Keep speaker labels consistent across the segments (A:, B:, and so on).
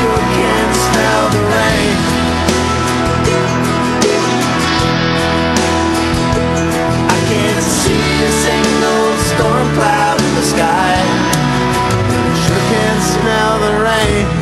A: sure can smell the rain. I can't see a single storm cloud in the sky. Sure can smell the rain.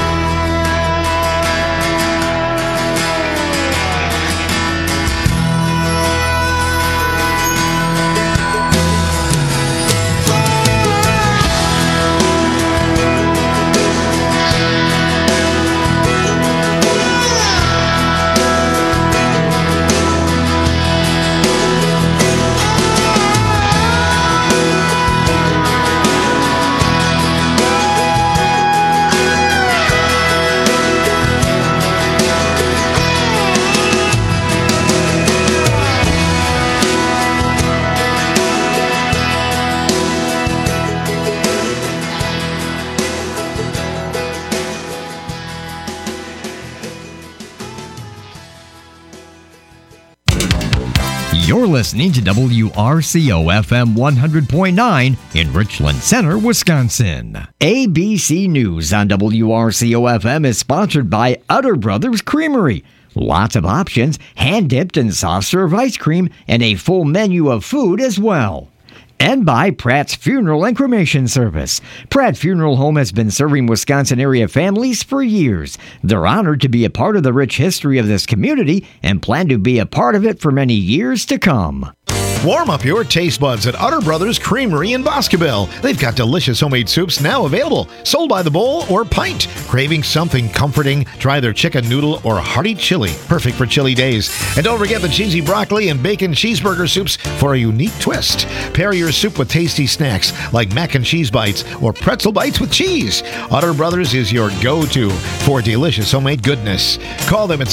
B: You're listening to WRCO-FM 100.9 in Richland Center, Wisconsin. ABC News on WRCO-FM is sponsored by Utter Brothers Creamery. Lots of options, hand-dipped and soft-serve ice cream, and a full menu of food as well. And by Pratt's Funeral and Cremation Service. Pratt Funeral Home has been serving Wisconsin area families for years. They're honored to be a part of the rich history of this community and plan to be a part of it for many years to come.
C: Warm up your taste buds at Utter Brothers Creamery in Boscobel. They've got delicious homemade soups now available, sold by the bowl or pint. Craving something comforting? Try their chicken noodle or hearty chili, perfect for chilly days. And don't forget the cheesy broccoli and bacon cheeseburger soups for a unique twist. Pair your soup with tasty snacks like mac and cheese bites or pretzel bites with cheese. Utter Brothers is your go-to for delicious homemade goodness. Call them at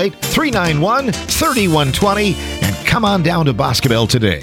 C: 608-391-3120 and come on down to Boscobel today.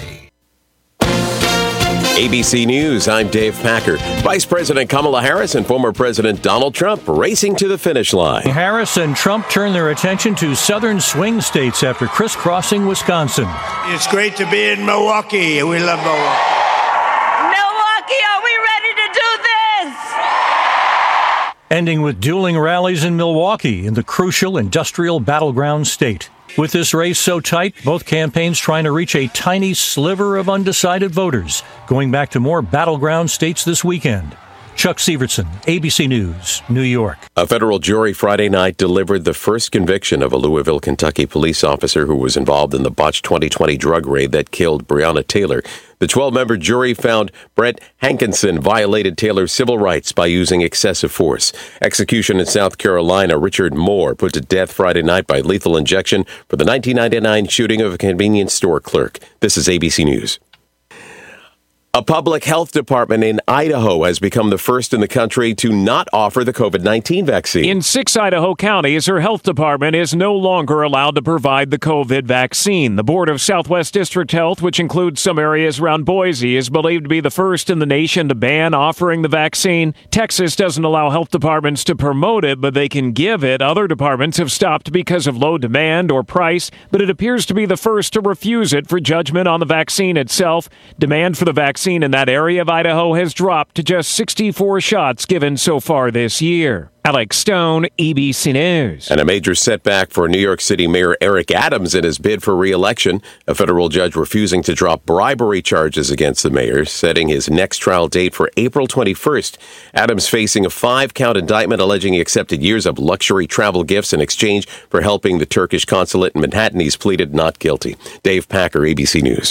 D: ABC News, I'm Dave Packer. Vice President Kamala Harris and former President Donald Trump racing to the finish line.
E: Harris and Trump turn their attention to southern swing states after crisscrossing Wisconsin.
F: It's great to be in Milwaukee. We love Milwaukee.
G: Milwaukee, are we ready to do this?
E: Ending with dueling rallies in Milwaukee in the crucial industrial battleground state. With this race so tight, both campaigns trying to reach a tiny sliver of undecided voters, going back to more battleground states this weekend. Chuck Severson, ABC News, New York.
D: A federal jury Friday night delivered the first conviction of a Louisville, Kentucky police officer who was involved in the botched 2020 drug raid that killed Breonna Taylor. The 12-member jury found Brett Hankinson violated Taylor's civil rights by using excessive force. Execution in South Carolina, Richard Moore put to death Friday night by lethal injection for the 1999 shooting of a convenience store clerk. This is ABC News. A public health department in Idaho has become the first in the country to not offer the COVID-19 vaccine.
H: In 6 Idaho counties, her health department is no longer allowed to provide the COVID vaccine. The Board of Southwest District Health, which includes some areas around Boise, is believed to be the first in the nation to ban offering the vaccine. Texas doesn't allow health departments to promote it, but they can give it. Other departments have stopped because of low demand or price, but it appears to be the first to refuse it for judgment on the vaccine itself. Demand for the vaccine in that area of Idaho has dropped to just 64 shots given so far this year. Alex Stone, ABC News.
D: And a major setback for New York City Mayor Eric Adams in his bid for re-election. A federal judge refusing to drop bribery charges against the mayor, setting his next trial date for April 21st. Adams facing a 5-count indictment alleging he accepted years of luxury travel gifts in exchange for helping the Turkish consulate in Manhattan. He's pleaded not guilty. Dave Packer, ABC News.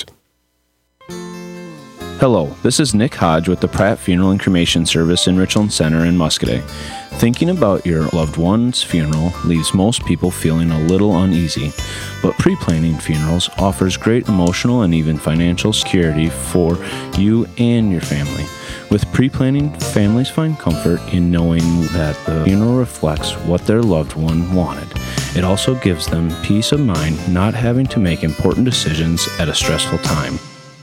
I: Hello, this is Nick Hodge with the Pratt Funeral and Cremation Service in Richland Center in Muscoda. Thinking about your loved one's funeral leaves most people feeling a little uneasy, but pre-planning funerals offers great emotional and even financial security for you and your family. With pre-planning, families find comfort in knowing that the funeral reflects what their loved one wanted. It also gives them peace of mind not having to make important decisions at a stressful time.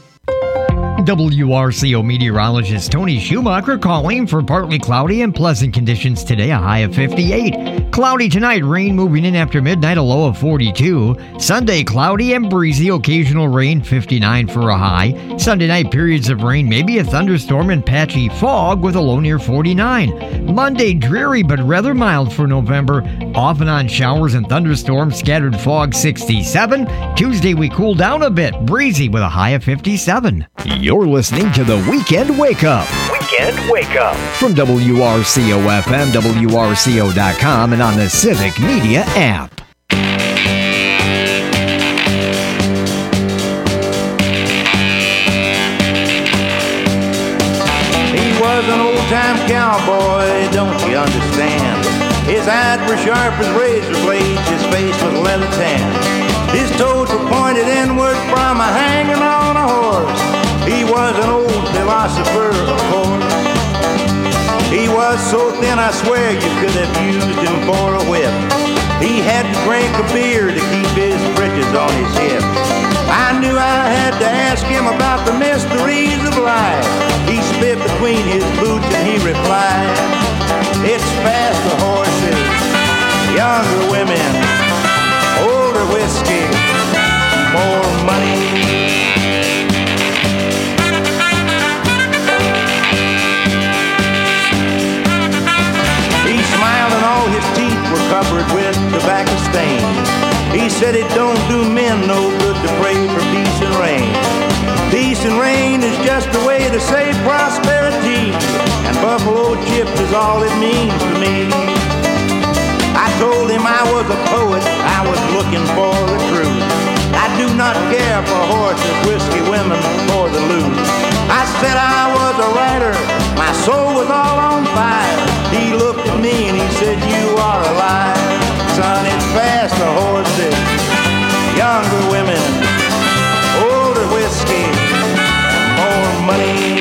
B: WRCO meteorologist Tony Schumacher calling for partly cloudy and pleasant conditions today, a high of 58. Cloudy tonight, rain moving in after midnight, a low of 42. Sunday, cloudy and breezy, occasional rain, 59 for a high. Sunday night, periods of rain, maybe a thunderstorm and patchy fog with a low near 49. Monday, dreary but rather mild for November. Off and on showers and thunderstorms, scattered fog, 67. Tuesday, we cool down a bit, breezy with a high of 57. You're listening to the Weekend Wake Up.
J: Weekend Wake Up.
B: From WRCO-FM, WRCO.com, and on the Civic Media app.
F: He was an old-time cowboy, don't you understand? His eyes were sharp as razor blades, his face was leather tan. His toes were pointed inward from a hanging on a horse. He was an old philosopher, of course. He was so thin, I swear you could have used him for a whip. He had to drink a beer to keep his britches on his hip. I knew I had to ask him about the mysteries of life. He spit between his boots and he replied, it's faster horses, younger women, older whiskey, more money. All his teeth were covered with tobacco stains. He said it don't do men no good to pray for peace and rain. Peace and rain is just a way to say prosperity, and buffalo chips is all it means to me. I told him I was a poet, I was looking for the truth. I do not care for horses, whiskey, women, or the loot. I said I was a writer, my soul was all on fire. He looked at me and he said, you are a liar. Son, it's faster horses, younger women, older whiskey, more money.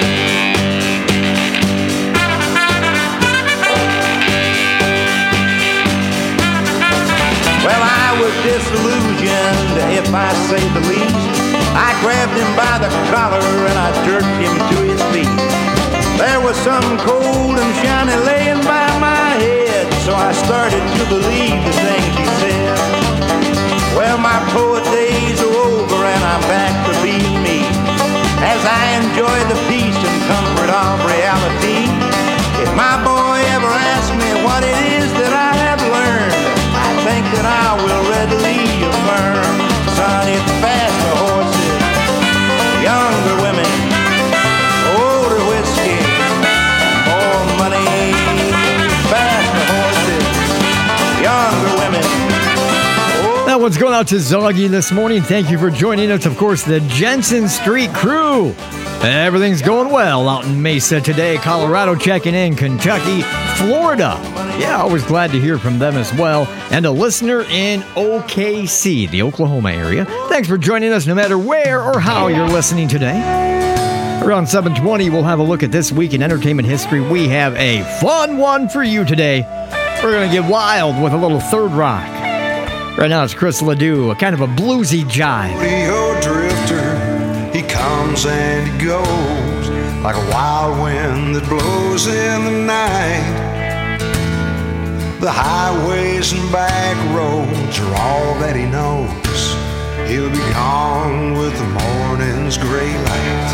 F: Well, I was disillusioned, if I say the least. I grabbed him by the collar and I jerked him to his feet. There was something cold and shiny laying by my head, so I started to believe the things he said. Well, my poet days are over and I'm back to being me, as I enjoy the peace and comfort of reality. If my boy ever asks me what it is that I have learned, I think that I will readily affirm, son, it's faster horses, younger women, older whiskey, more money. Faster horses, younger women.
B: That one's going out to Zoggy this morning. Thank you for joining us. Of course, the Jensen Street crew. Everything's going well out in Mesa today. Colorado checking in, Kentucky, Florida. Yeah, always glad to hear from them as well. And a listener in OKC, the Oklahoma area. Thanks for joining us no matter where or how you're listening today. Around 7:20, we'll have a look at this week in entertainment history. We have a fun one for you today. We're going to get wild with a little third rock. Right now it's Chris Ledoux, a kind of a bluesy jive.
K: Rio drifter, he comes and he goes like a wild wind that blows in the night. The highways and back roads are all that he knows. He'll be gone with the morning's gray light.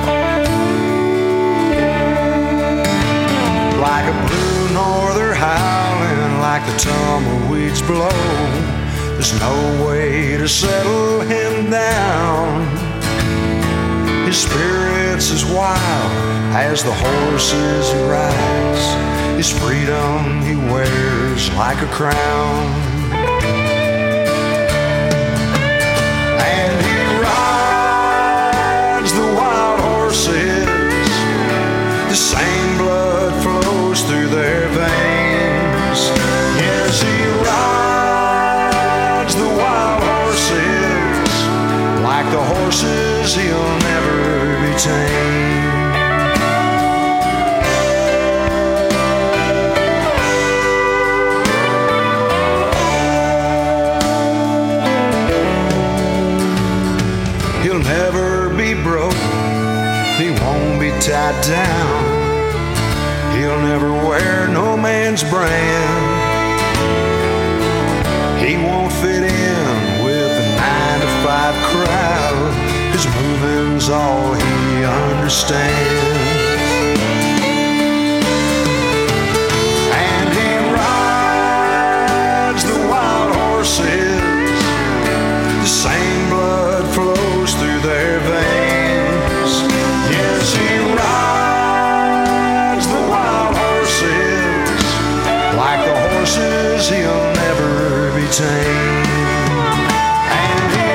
K: Like a blue norther howling, like the tumbleweeds blow. There's no way to settle him down. His spirit's as wild as the horses he rides. His freedom he wears like a crown. And he rides the wild horses. The same blood flows through their veins. Yes, he rides the wild horses like the horses he'll never be tamed. He'll never be broke, he won't be tied down. He'll never wear no man's brand. stands. And he rides the wild horses, the same blood flows through their veins. Yes, he rides the wild horses, like the horses he'll never be tamed. And he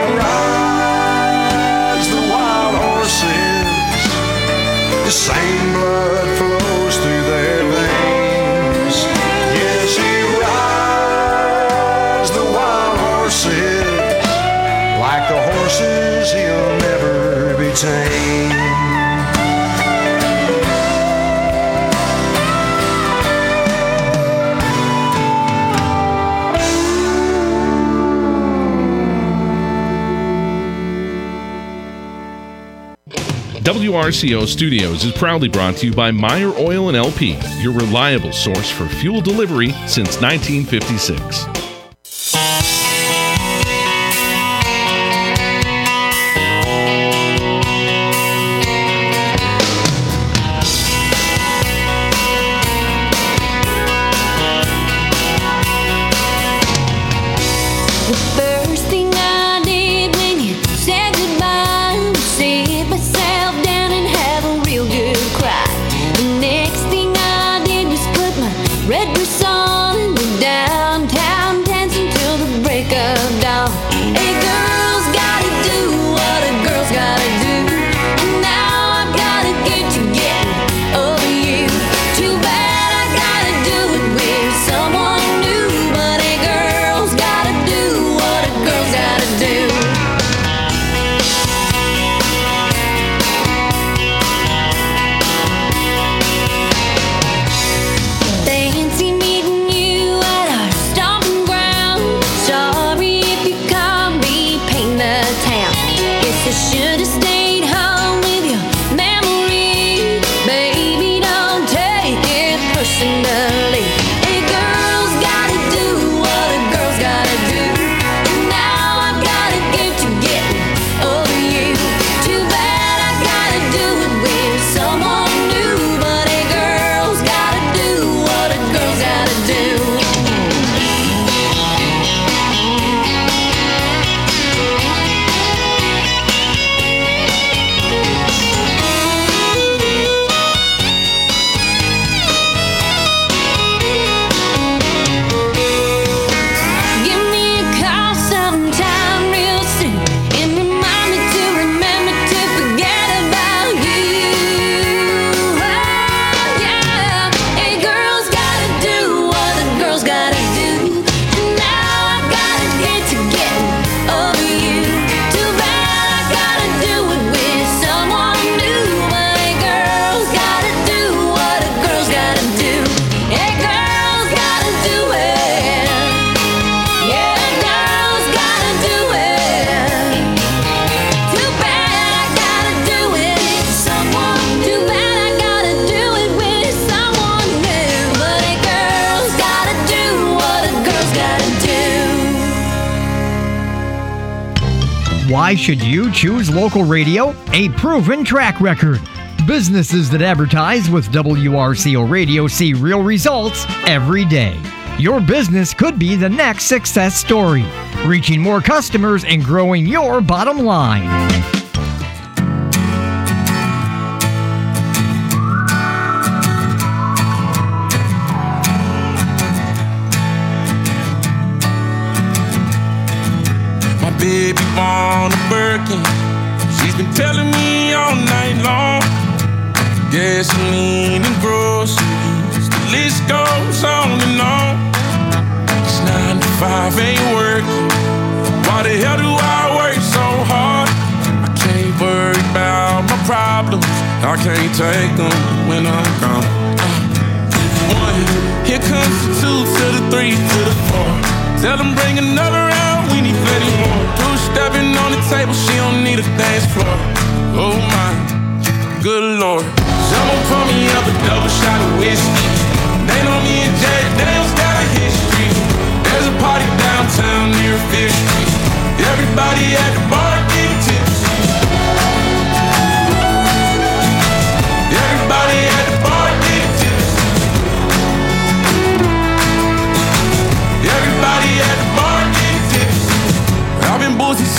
K: rides the wild horses, the same blood flows through their veins. Yes, he rides the wild horses, like the horses he'll never be tamed.
J: WRCO Studios is proudly brought to you by Meyer Oil and LP, your reliable source for fuel delivery since 1956.
B: Why should you choose local radio? A proven track record. Businesses that advertise with WRCO Radio see real results every day. Your business could be the next success story, reaching more customers and growing your bottom line.
L: Baby born a Birkin, she's been telling me all night long. Gasoline and groceries, the list goes on and on. It's 9 to 5, ain't working. Why the hell do I work so hard? I can't worry about my problems, I can't take them when I'm gone. 1, here comes the 2 to the 3 to the 4. Tell them bring another round, we need plenty more. 2 stepping on the table, she don't need a dance floor. Oh my, good lord. Someone pour me up a double shot of whiskey. They know me and Jack Daniels got a history. There's a party downtown near 5th Street. Everybody at the bar getting tipsy.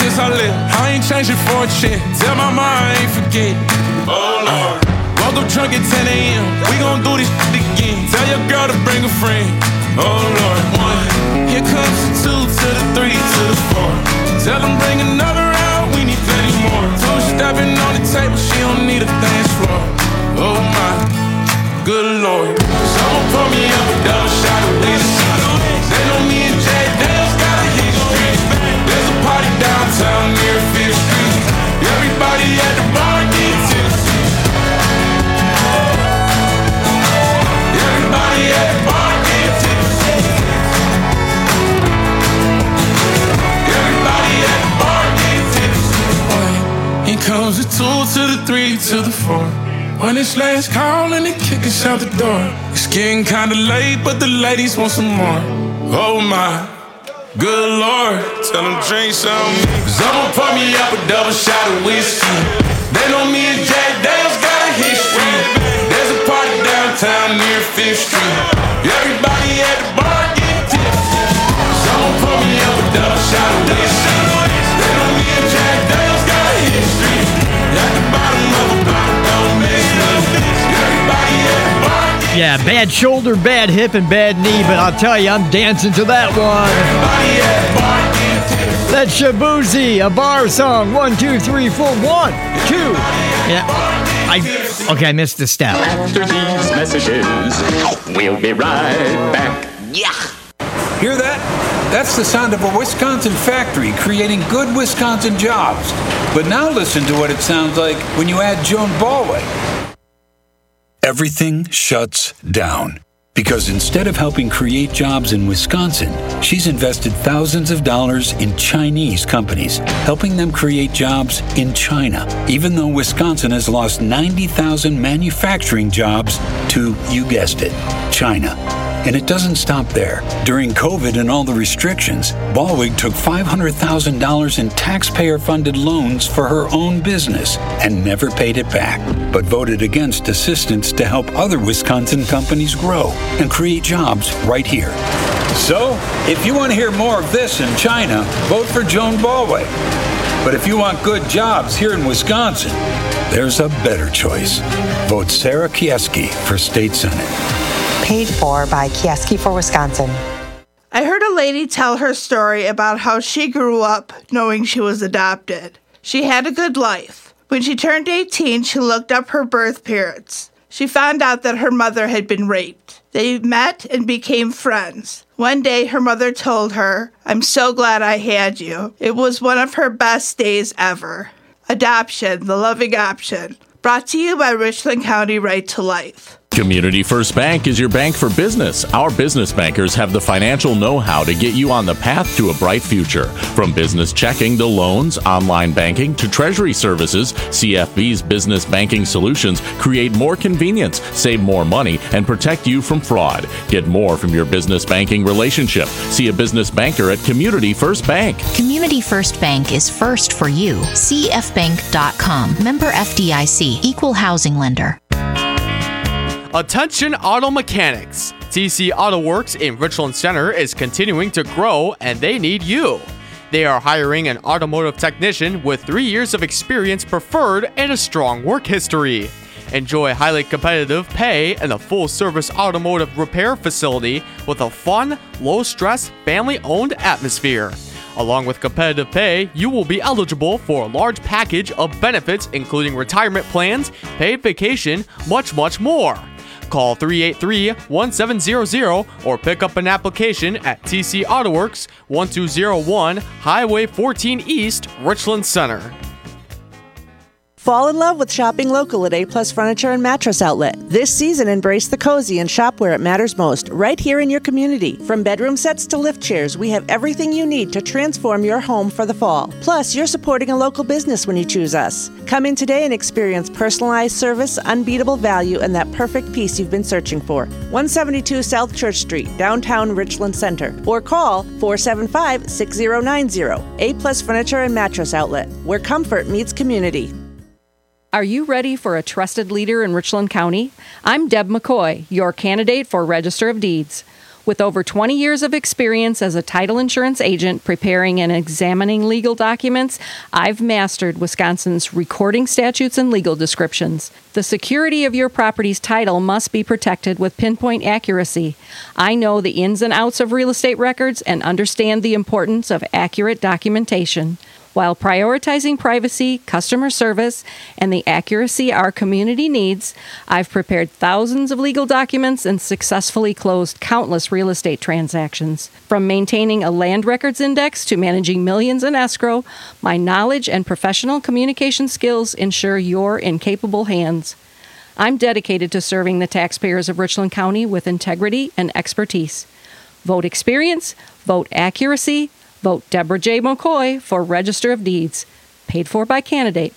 L: since I left. I ain't changing for a check. Tell my mom I ain't forget. Oh Lord. Woke up drunk at 10 a.m. We gon' do this shit again. Tell your girl to bring a friend. Oh Lord. 1. Here comes the 2 to the 3 to the 4. Tell them bring another round. We need plenty more. 2 stepping on the table. She don't need a dance floor. Oh my. Good Lord. Someone pour me up a double shot of whiskey. They know me and Jay Dale's got a history. There's a party downtown near 5th Street. Everybody at the bar get tipsy. Everybody at the bar get tipsy. Everybody at the bar get tipsy. Here comes the 2 to the 3 to the 4. When it's last call and they kick us out the door. It's getting kinda late, but the ladies want some more. Oh my, good Lord. Tell them drink some. Someone pour me up a double shot of whiskey. They know me and Jack Dale's got a history. There's a party downtown near 5th Street. Everybody at the bar get tipsy. Someone pour me up a double shot of whiskey. They know me and Jack Dale's got a history. At the bottom of a bottle, don't miss nothing. Everybody at the bar.
B: Yeah, bad shoulder, bad hip, and bad knee, but I'll tell you, I'm dancing to that one. That's Shabuzi, a bar song. 1, 2, 3, 4, 1, 2. Yeah, I missed a step.
M: After these messages, we'll be right back.
N: Yeah. Hear that? That's the sound of a Wisconsin factory creating good Wisconsin jobs. But now listen to what it sounds like when you add Joan Ballway. Everything shuts down. Because instead of helping create jobs in Wisconsin, she's invested thousands of dollars in Chinese companies, helping them create jobs in China, even though Wisconsin has lost 90,000 manufacturing jobs to, you guessed it, China. And it doesn't stop there. During COVID and all the restrictions, Ballwig took $500,000 in taxpayer-funded loans for her own business and never paid it back, but voted against assistance to help other Wisconsin companies grow and create jobs right here. So, if you want to hear more of this in China, vote for Joan Ballwig. But if you want good jobs here in Wisconsin, there's a better choice. Vote Sarah Kieski for State Senate.
O: Paid for by Kieski for Wisconsin.
P: I heard a lady tell her story about how she grew up knowing she was adopted. She had a good life. When she turned 18, she looked up her birth parents. She found out that her mother had been raped. They met and became friends. One day, her mother told her, "I'm so glad I had you." It was one of her best days ever. Adoption, the loving option. Brought to you by Richland County Right to Life.
Q: Community First Bank is your bank for business. Our business bankers have the financial know-how to get you on the path to a bright future. From business checking to loans, online banking to treasury services, CFB's business banking solutions create more convenience, save more money, and protect you from fraud. Get more from your business banking relationship. See a business banker at Community First Bank.
R: Community First Bank is first for you. CFBank.com. Member FDIC. Equal housing lender.
S: Attention auto mechanics! TC Auto Works in Richland Center is continuing to grow and they need you. They are hiring an automotive technician with 3 years of experience preferred and a strong work history. Enjoy highly competitive pay and a full-service automotive repair facility with a fun, low-stress, family-owned atmosphere. Along with competitive pay, you will be eligible for a large package of benefits including retirement plans, paid vacation, much more. Call 383-1700 or pick up an application at TC Auto Works, 1201 Highway 14 East, Richland Center.
T: Fall in love with shopping local at A-Plus Furniture and Mattress Outlet. This season, embrace the cozy and shop where it matters most, right here in your community. From bedroom sets to lift chairs, we have everything you need to transform your home for the fall. Plus, you're supporting a local business when you choose us. Come in today and experience personalized service, unbeatable value, and that perfect piece you've been searching for. 172 South Church Street, downtown Richland Center. Or call 475-6090. A-Plus Furniture and Mattress Outlet, where comfort meets community.
U: Are you ready for a trusted leader in Richland County? I'm Deb McCoy, your candidate for Register of Deeds. With over 20 years of experience as a title insurance agent preparing and examining legal documents, I've mastered Wisconsin's recording statutes and legal descriptions. The security of your property's title must be protected with pinpoint accuracy. I know the ins and outs of real estate records and understand the importance of accurate documentation. While prioritizing privacy, customer service, and the accuracy our community needs, I've prepared thousands of legal documents and successfully closed countless real estate transactions. From maintaining a land records index to managing millions in escrow, my knowledge and professional communication skills ensure you're in capable hands. I'm dedicated to serving the taxpayers of Richland County with integrity and expertise. Vote experience, vote accuracy, vote Deborah J. McCoy for Register of Deeds. Paid for by candidate.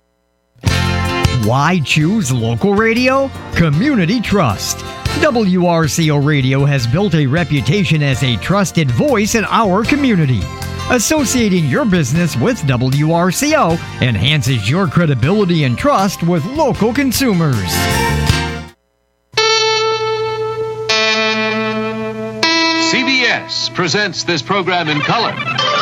B: Why choose local radio? Community Trust. WRCO Radio has built a reputation as a trusted voice in our community. Associating your business with WRCO enhances your credibility and trust with local consumers.
A: CBS presents this program in color.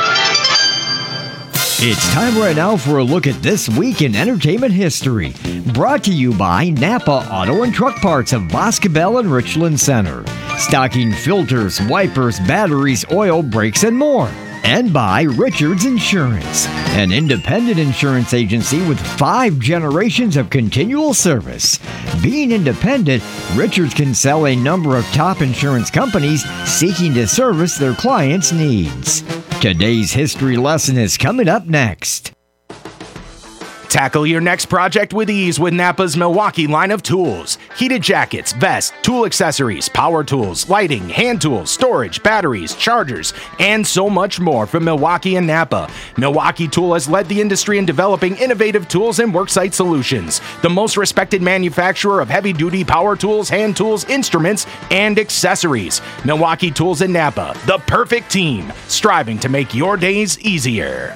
B: It's time right now for a look at This Week in Entertainment History. Brought to you by Napa Auto and Truck Parts of Boscobel and Richland Center. Stocking filters, wipers, batteries, oil, brakes, and more. And by Richards Insurance, an independent insurance agency with 5 generations of continual service. Being independent, Richards can sell a number of top insurance companies seeking to service their clients' needs. Today's history lesson is coming up next.
V: Tackle your next project with ease with Napa's Milwaukee line of tools. Heated jackets, vests, tool accessories, power tools, lighting, hand tools, storage, batteries, chargers, and so much more from Milwaukee and Napa. Milwaukee Tool has led the industry in developing innovative tools and worksite solutions. The most respected manufacturer of heavy-duty power tools, hand tools, instruments, and accessories. Milwaukee Tools and Napa, the perfect team, striving to make your days easier.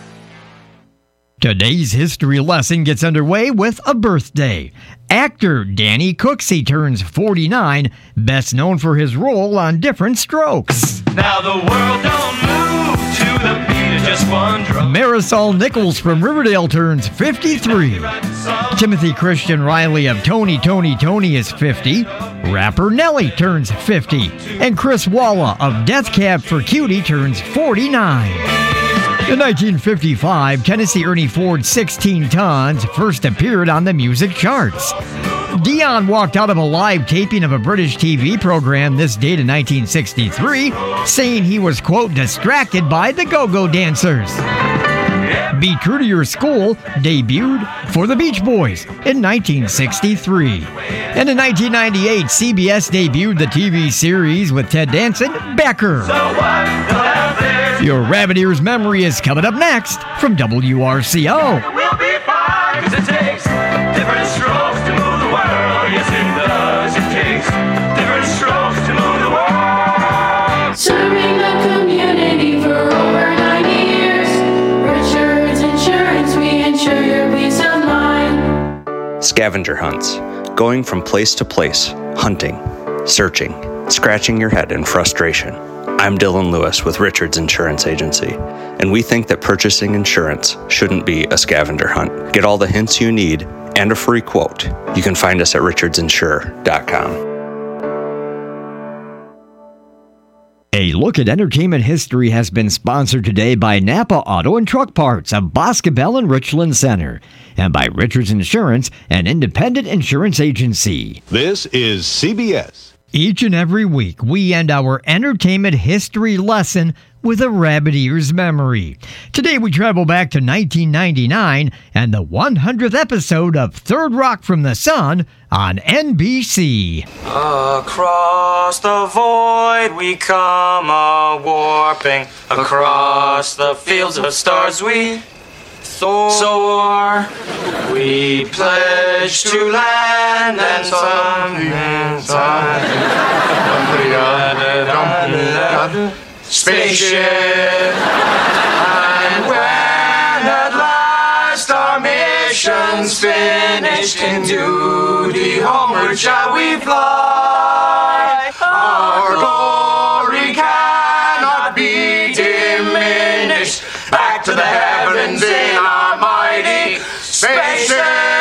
B: Today's history lesson gets underway with a birthday. Actor Danny Cooksey turns 49, best known for his role on Different Strokes.
W: Now the world don't move to the beat of just one drum.
B: Marisol Nichols from Riverdale turns 53. Timothy Christian Riley of Tony is 50. Rapper Nelly turns 50. And Chris Walla of Death Cab for Cutie turns 49. In 1955, Tennessee Ernie Ford's 16 Tons first appeared on the music charts. Dion walked out of a live taping of a British TV program this date in 1963, saying he was, quote, distracted by the go-go dancers. Be True to Your School debuted for the Beach Boys in 1963. And in 1998, CBS debuted the TV series with Ted Danson, Becker. Your Rabbit Ears Memory is coming up next from WRCO.
W: We'll be fine, 'cause it takes different strokes to move the world. Yes, it does. It takes different strokes to move the world.
X: Serving the community for over 90 years. Richards Insurance, we insure your peace of mind.
Y: Scavenger hunts. Going from place to place, hunting, searching, scratching your head in frustration. I'm Dylan Lewis with Richards Insurance Agency, and we think that purchasing insurance shouldn't be a scavenger hunt. Get all the hints you need and a free quote. You can find us at richardsinsure.com.
B: A look at entertainment history has been sponsored today by Napa Auto and Truck Parts of Boscobel and Richland Center, and by Richards Insurance, an independent insurance agency.
A: This is CBS.
B: Each and every week, we end our entertainment history lesson with a Rabbit Ears memory. Today, we travel back to 1999 and the 100th episode of Third Rock from the Sun on NBC.
W: Across the void we come a-warping. Across the fields of stars we soar. We pledge to land and spaceship. And when at last our mission's finished, in duty homeward shall we fly. Our glory cannot be diminished. Back to the heavens in our mighty spaceship.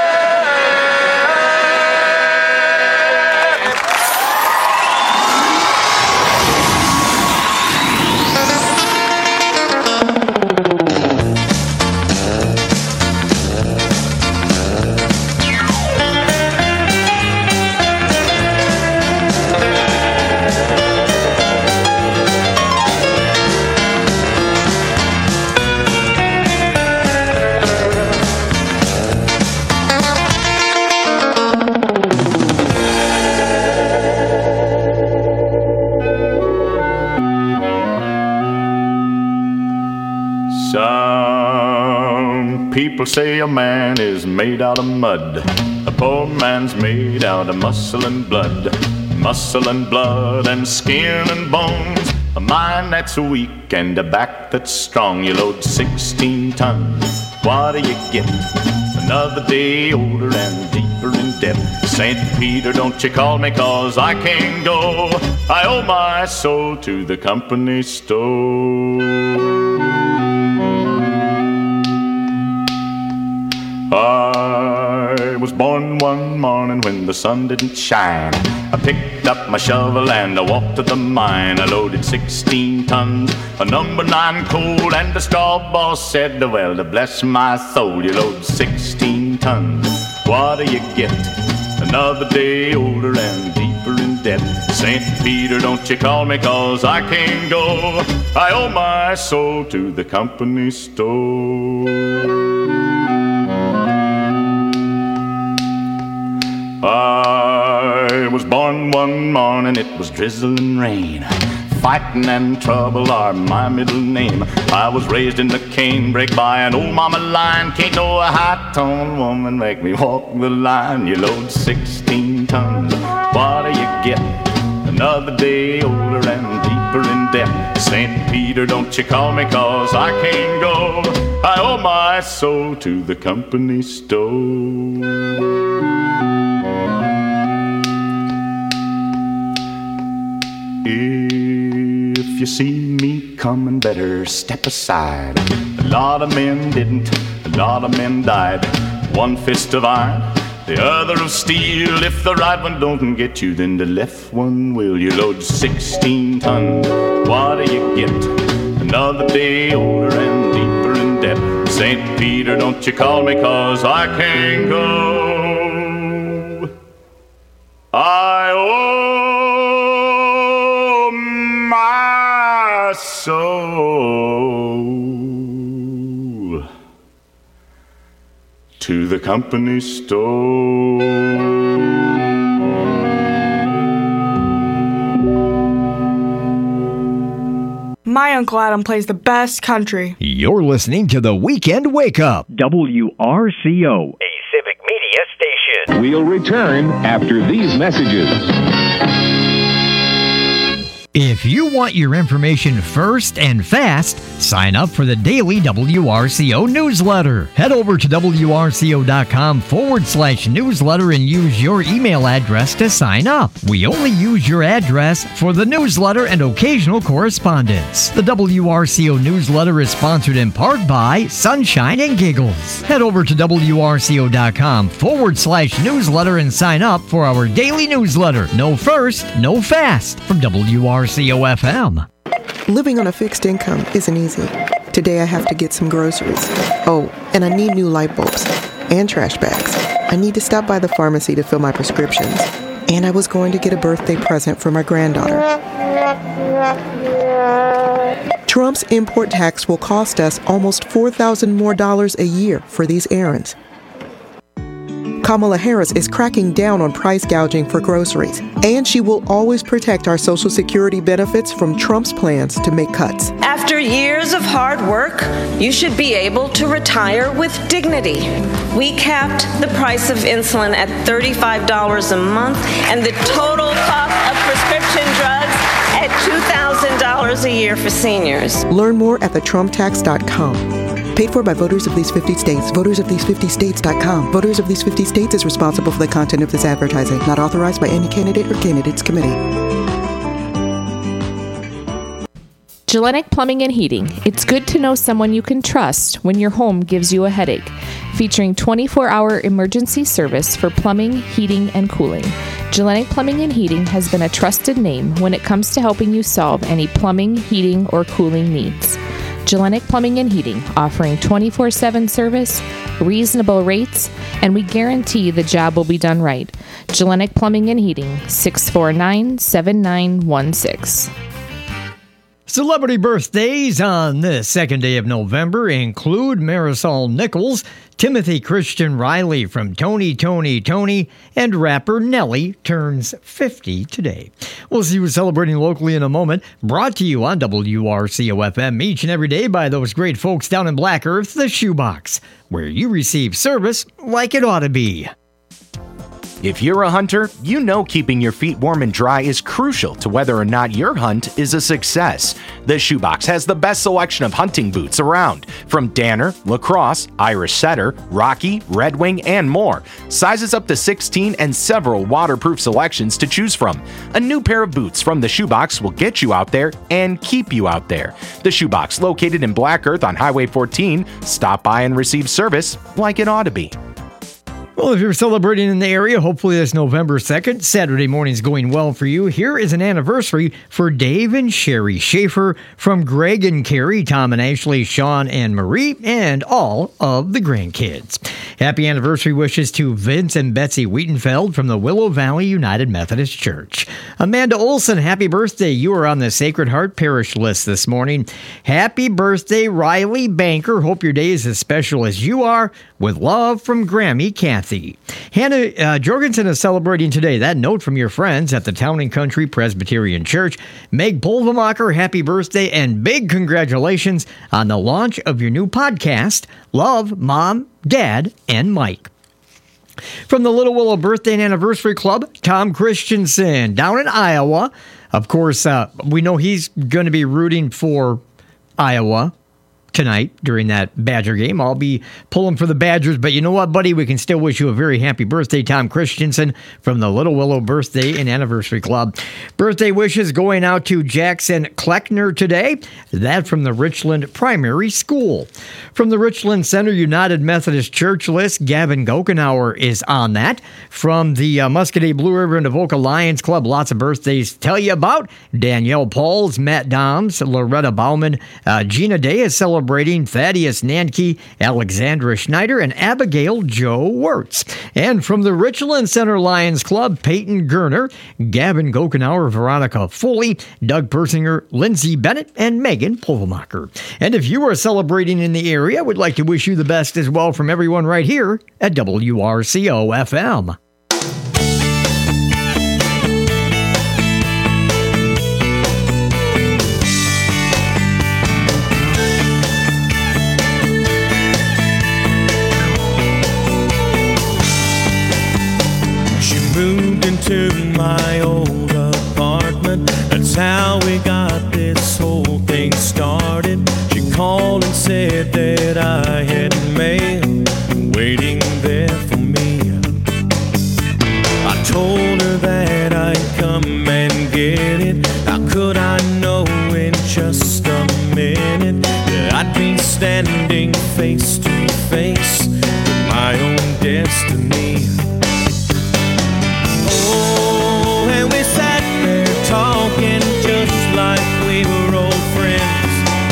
C: Some people say a man is made out of mud. A poor man's made out of muscle and blood. Muscle and blood and skin and bones. A mind that's weak and a back that's strong. You load 16 tons. What do you get? Another day older and deeper in debt. St. Peter, don't you call me, 'cause I can't go. I owe my soul to the company store. I was born one morning when the sun didn't shine. I picked up my shovel and I walked to the mine. I loaded 16 tons of number 9 coal, and the straw boss said, well, to bless my soul, you load 16 tons. What do you get? Another day older and deeper in debt. St. Peter, don't you call me, 'cause I can't go. I owe my soul to the company store. I was born one morning, it was drizzling rain. Fighting and trouble are my middle name. I was raised in the canebrake by an old mama lion. Can't no high-toned woman make me walk the line. You load 16 tons, what do you get? Another day older and deeper in debt. St. Peter, don't you call me, 'cause I can't go. I owe my soul to the company store. If you see me coming, better step aside. A lot of men didn't, a lot of men died. One fist of iron, the other of steel. If the right one don't get you, then the left one will. You load 16 tons, what do you get? Another day older and deeper in debt. St. Peter, don't you call me, 'cause I can't go. I owe my soul to the company store.
D: My Uncle Adam plays the best country.
B: You're listening to the Weekend Wake Up.
E: WRCO, a civic media station. We'll return after these messages.
B: If you want your information first and fast, sign up for the daily WRCO newsletter. Head over to WRCO.com/newsletter and use your email address to sign up. We only use your address for the newsletter and occasional correspondence. The WRCO newsletter is sponsored in part by Sunshine and Giggles. Head over to WRCO.com/newsletter and sign up for our daily newsletter. No first, no fast from WRCO FM.
G: Living on a fixed income isn't easy. Today I have to get some groceries. Oh, and I need new light bulbs and trash bags. I need to stop by the pharmacy to fill my prescriptions. And I was going to get a birthday present for my granddaughter. Trump's import tax will cost us almost $4,000 more a year for these errands. Kamala Harris is cracking down on price gouging for groceries, and she will always protect our Social Security benefits from Trump's plans to make cuts.
H: After years of hard work, you should be able to retire with dignity. We capped the price of insulin at $35 a month and the total cost of prescription drugs at $2,000 a year for seniors.
G: Learn more at thetrumptax.com. Paid for by voters of these 50 states. VotersOfThese50States.com. Voters of these 50 states is responsible for the content of this advertising. Not authorized by any candidate or candidates committee.
F: Gellenic Plumbing and Heating. It's good to know someone you can trust when your home gives you a headache. Featuring 24-hour emergency service for plumbing, heating, and cooling. Gellenic Plumbing and Heating has been a trusted name when it comes to helping you solve any plumbing, heating, or cooling needs. Gellenic Plumbing and Heating, offering 24/7 service, reasonable rates, and we guarantee the job will be done right. Gellenic Plumbing and Heating, 649-7916.
B: Celebrity birthdays on this second day of November include Marisol Nichols, Timothy Christian Riley from Tony, and rapper Nelly turns 50 today. We'll see who's celebrating locally in a moment. Brought to you on WRCO-FM each and every day by those great folks down in Black Earth, the Shoebox, where you receive service like it ought to be.
V: If you're a hunter, you know keeping your feet warm and dry is crucial to whether or not your hunt is a success. The Shoebox has the best selection of hunting boots around, from Danner, Lacrosse, Irish Setter, Rocky, Red Wing, and more. Sizes up to 16 and several waterproof selections to choose from. A new pair of boots from the Shoebox will get you out there and keep you out there. The Shoebox, located in Black Earth on Highway 14. Stop by and receive service like it ought to be.
B: Well, if you're celebrating in the area, hopefully this November 2nd, Saturday morning's going well for you. Here is an anniversary for Dave and Sherry Schaefer from Greg and Carrie, Tom and Ashley, Sean and Marie, and all of the grandkids. Happy anniversary wishes to Vince and Betsy Wheatenfeld from the Willow Valley United Methodist Church. Amanda Olson, happy birthday. You are on the Sacred Heart Parish list this morning. Happy birthday, Riley Banker. Hope your day is as special as you are. With love from Grammy Kathy. Hannah Jorgensen is celebrating today. That note from your friends at the Town and Country Presbyterian Church. Meg Polvemacher, happy birthday and big congratulations on the launch of your new podcast, Love, Mom, Dad, and Mike. From the Little Willow Birthday and Anniversary Club, Tom Christensen down in Iowa. Of course, we know he's going to be rooting for Iowa tonight during that Badger game. I'll be pulling for the Badgers, but you know what, buddy? We can still wish you a very happy birthday, Tom Christensen from the Little Willow Birthday and Anniversary Club. Birthday wishes going out to Jackson Kleckner today. That from the Richland Primary School. From the Richland Center United Methodist Church list, Gavin Gokenauer is on that. From the Muscadet Blue River and Avoca Lions Club, lots of birthdays to tell you about. Danielle Pauls, Matt Doms, Loretta Bauman, Gina Day is celebrating Thaddeus Nanke, Alexandra Schneider, and Abigail Joe Wirtz. And from the Richland Center Lions Club, Peyton Gerner, Gavin Gokenauer, Veronica Foley, Doug Persinger, Lindsay Bennett, and Megan Polvemacher. And if you are celebrating in the area, we'd like to wish you the best as well from everyone right here at WRCO-FM.
I: Moved into my old apartment. That's how we got this whole thing started. She called and said that I had mail waiting there for me. I told her that I'd come and get it. How could I know in just a minute that I'd be standing face to face with my own destiny? Oh, and we sat there talking just like we were old friends.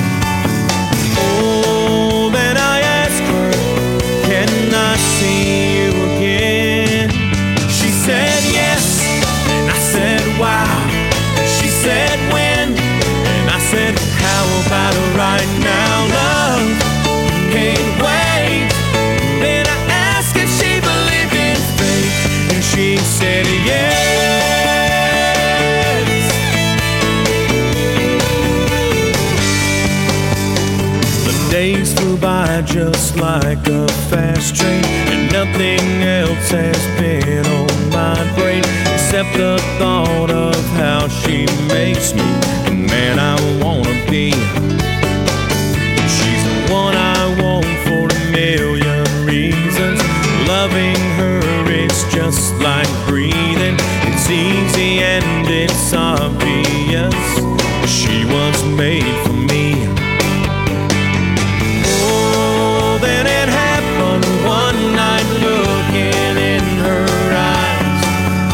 I: Oh, then I asked her, can I see you again? She said yes, and I said wow. She said when, and I said how about right now, love? Can't wait. Then I asked if she believed in fate, and she said yes. The days flew by just like a fast train, and nothing else has been on my brain except the thought of how she makes me the man I wanna be. She's the one I want for a million reasons. Loving her is just like breathing. It's easy and it's obvious. She was made for me. Oh, then it happened one night, looking in her eyes.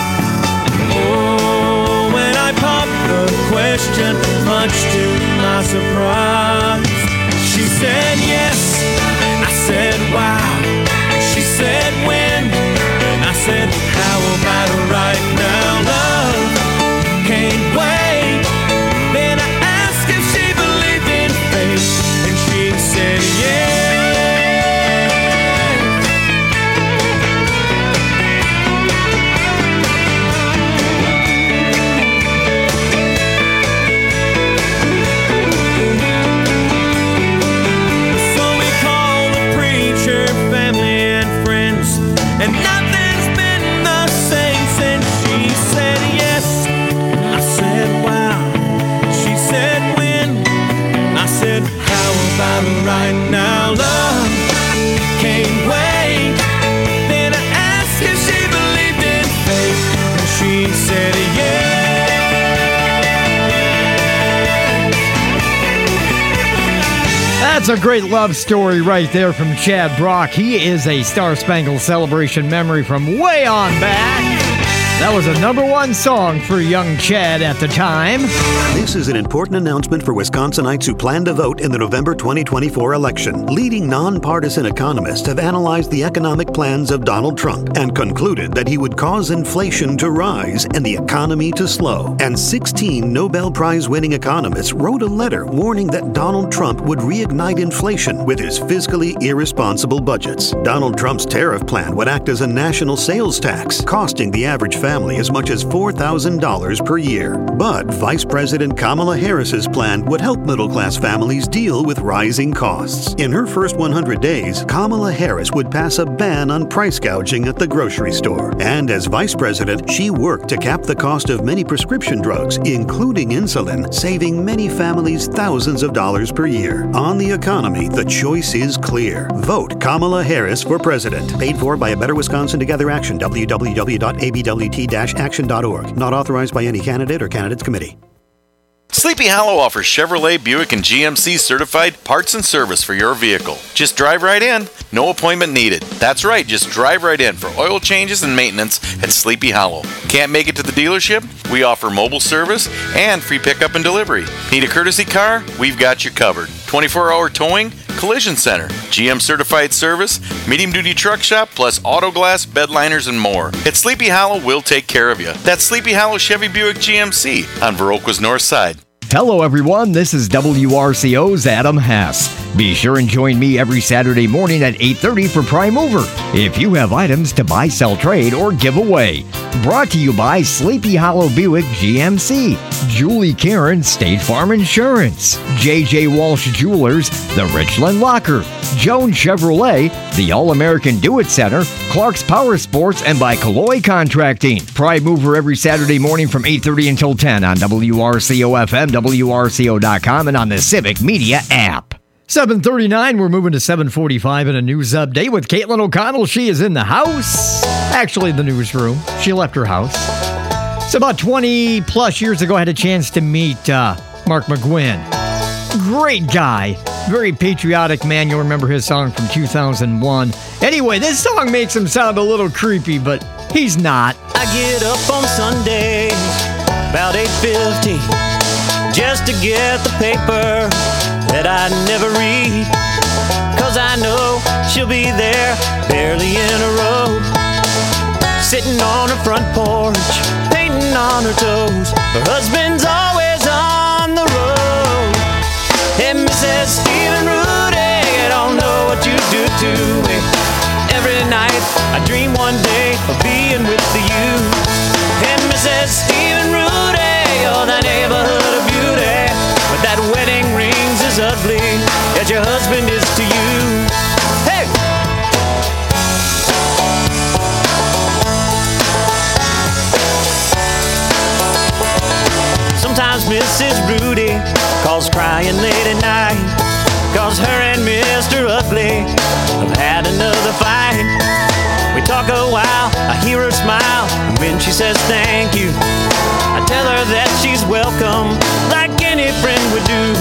I: Oh, when I popped the question, much to my surprise, she said yes. I said wow. She said when. I said how about right now, love? Can't wait. Then I asked if she believed in fate, and she said yes. So we called the preacher, family and friends, and nothing's been the same since she said yes. I said wow. She said when. I said how about right now, love? Can't wait. Then I asked if she believed in fate, and she said yes.
B: That's a great love story right there from Chad Brock. He is a Star Spangled Celebration memory from way on back. That was a #1 song for young Chad at the time.
J: This is an important announcement for Wisconsinites who plan to vote in the November 2024 election. Leading nonpartisan economists have analyzed the economic plans of Donald Trump and concluded that he would cause inflation to rise and the economy to slow. And 16 Nobel Prize-winning economists wrote a letter warning that Donald Trump would reignite inflation with his fiscally irresponsible budgets. Donald Trump's tariff plan would act as a national sales tax, costing the average family as much as $4,000 per year. But Vice President Kamala Harris's plan would help middle-class families deal with rising costs. In her first 100 days, Kamala Harris would pass a ban on price gouging at the grocery store. And as Vice President, she worked to cap the cost of many prescription drugs, including insulin, saving many families thousands of dollars per year. On the economy, the choice is clear. Vote Kamala Harris for president. Paid for by A Better Wisconsin Together Action, www.abwt-action.org. Not authorized by any candidate or candidates committee.
K: Sleepy Hollow offers Chevrolet, Buick, and GMC certified parts and service for your vehicle. Just drive right in. No appointment needed. That's right, just drive right in for oil changes and maintenance at Sleepy Hollow. Can't make it to the dealership? We offer mobile service and free pickup and delivery. Need a courtesy car? We've got you covered. 24-hour towing, collision center, GM certified service, medium-duty truck shop, plus auto glass, bed liners, and more. At Sleepy Hollow, we'll take care of you. That's Sleepy Hollow Chevy Buick GMC on Viroqua's North Side.
B: Hello, everyone. This is WRCO's Adam Hess. Be sure and join me every Saturday morning at 8:30 for Prime Mover. If you have items to buy, sell, trade, or give away. Brought to you by Sleepy Hollow Buick GMC, Julie Karen State Farm Insurance, J.J. Walsh Jewelers, The Richland Locker, Jones Chevrolet, the All-American Do-It Center, Clark's Power Sports, and by Calloy Contracting. Prime Mover every Saturday morning from 8:30 until 10 on WRCO-FM, WRCO.com, and on the Civic Media app. 7:39, we're moving to 7:45 in a news update with Caitlin O'Connell. She is in the house. Actually, the newsroom. She left her house. It's about 20 plus years ago, I had a chance to meet Mark McGuinn. Great guy. Very patriotic man. You'll remember his song from 2001. Anyway, this song makes him sound a little creepy, but he's not.
I: I get up on Sunday about 8:50 just to get the paper that I never read, 'cause I know she'll be there barely in a row, sitting on her front porch painting on her toes. Her husband's always on the road. Hey, Mrs. Stephen Rudy, I don't know what you do to me. Every night I dream one day of being with you. Hey, Mrs. Stephen Rudy, you're the neighborhood of beauty, but that wedding ring's as ugly as your husband is to you. Hey! Sometimes Mrs. Rudy calls crying late at night, 'cause her and Mr. Ugly have had another fight. We talk a while, I hear her smile, and when she says thank you, I tell her that she's welcome, like any friend would do.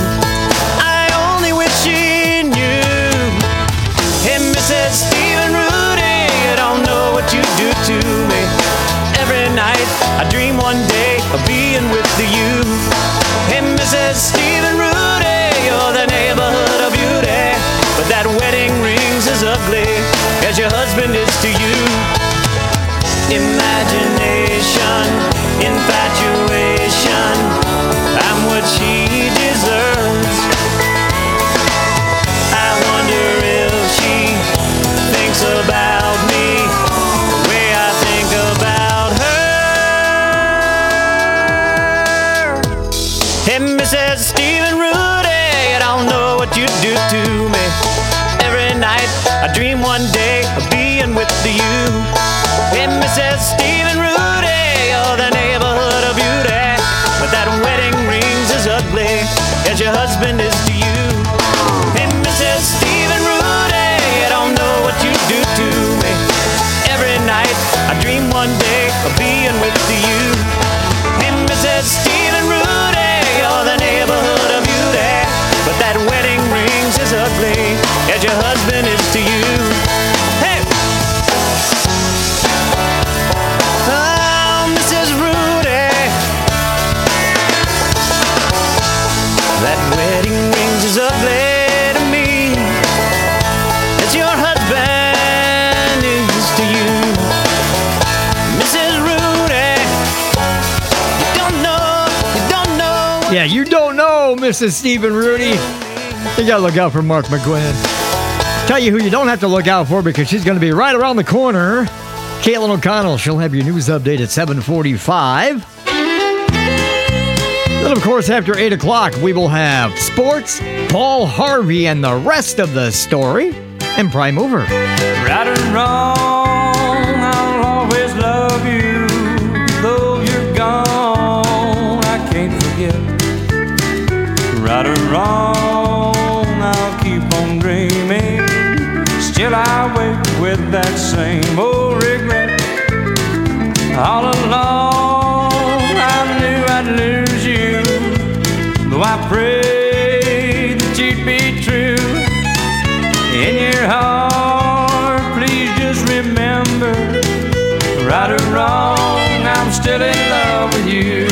L: husband is to you. Hey, Mrs. Stephen Rudy, I don't know what you do to me. Every night I dream one day of being with you. Hey, Mrs. Stephen Rudy, you're the neighborhood of beauty, but that wedding ring's as ugly as your husband is to you. Hey! Oh, Mrs. Rudy, that wedding ring's as ugly to me as your husband is to you. Mrs. Rudy, you don't know.
B: Yeah, you don't know, Mrs. Stephen Rudy. You gotta look out for Mark McGuinn. Tell you who you don't have to look out for because she's gonna be right around the corner. Caitlin O'Connell, she'll have your news update at 7:45. Then, of course, after 8 o'clock, we will have sports, Paul Harvey, and the rest of the story, and Prime Mover.
W: Right or wrong, I'll always love you. Though you're gone, I can't forget. Right or wrong, I'll keep on dreaming. Still I wake with that same old regret. All along I knew I'd lose you, though I prayed that you'd be true. In your heart, please just remember, right or wrong, I'm still in love with you.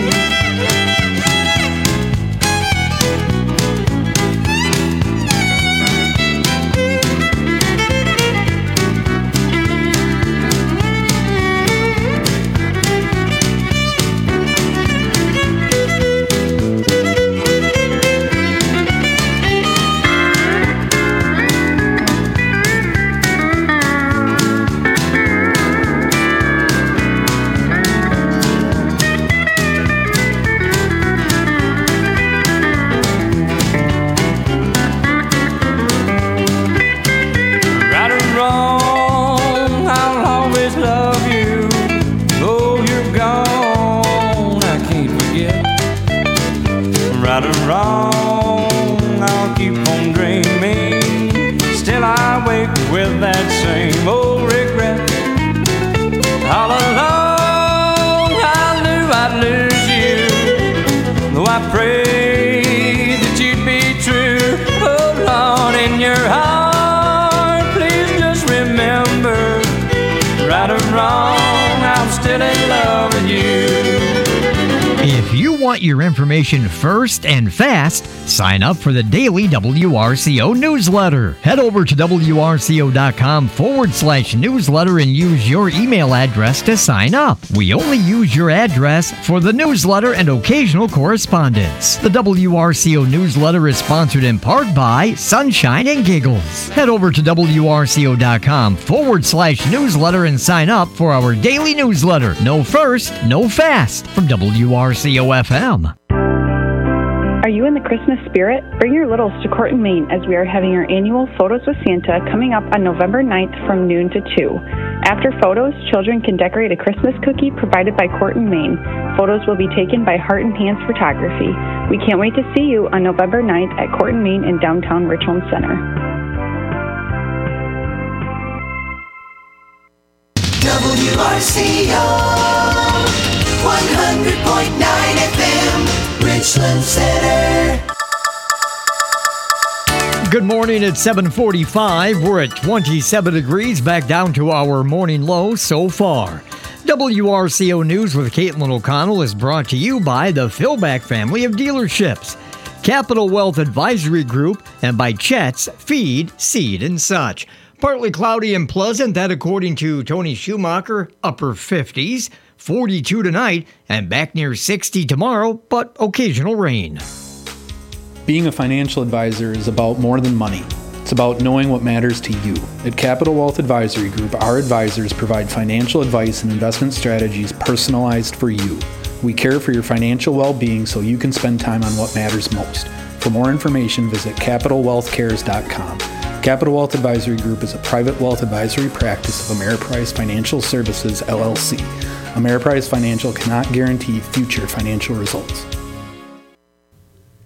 W: Right or wrong, I'll keep on dreaming. Still I wake with that same old regret. All along I knew I'd lose you, though I prayed that you'd be true. Hold on in your heart, please just remember, right or wrong, I'm still in love with you.
B: If you want your information first and fast, sign up for the daily WRCO newsletter. Head over to WRCO.com/newsletter and use your email address to sign up. We only use your address for the newsletter and occasional correspondence. The WRCO newsletter is sponsored in part by Sunshine and Giggles. Head over to WRCO.com/newsletter and sign up for our daily newsletter. No first, no fast from WRCO-FM.
M: Are you in the Christmas spirit? Bring your littles to Court and Main as we are having our annual Photos with Santa coming up on November 9th from noon to 2. After photos, children can decorate a Christmas cookie provided by Court and Main. Photos will be taken by Heart and Hands Photography. We can't wait to see you on November 9th at Court and Main in downtown Richland Center.
N: WRCO 100.9 FM, Richland Center.
B: Good morning at 7:45. We're at 27 degrees, back down to our morning low so far. WRCO News with Caitlin O'Connell is brought to you by the Philback family of dealerships, Capital Wealth Advisory Group, and by Chet's Feed, Seed, and Such. Partly cloudy and pleasant, that according to Tony Schumacher, upper 50s, 42 tonight, and back near 60 tomorrow, but occasional rain.
O: Being a financial advisor is about more than money. It's about knowing what matters to you. At Capital Wealth Advisory Group, our advisors provide financial advice and investment strategies personalized for you. We care for your financial well-being so you can spend time on what matters most. For more information, visit CapitalWealthCares.com. Capital Wealth Advisory Group is a private wealth advisory practice of Ameriprise Financial Services, LLC. Ameriprise Financial cannot guarantee future financial results.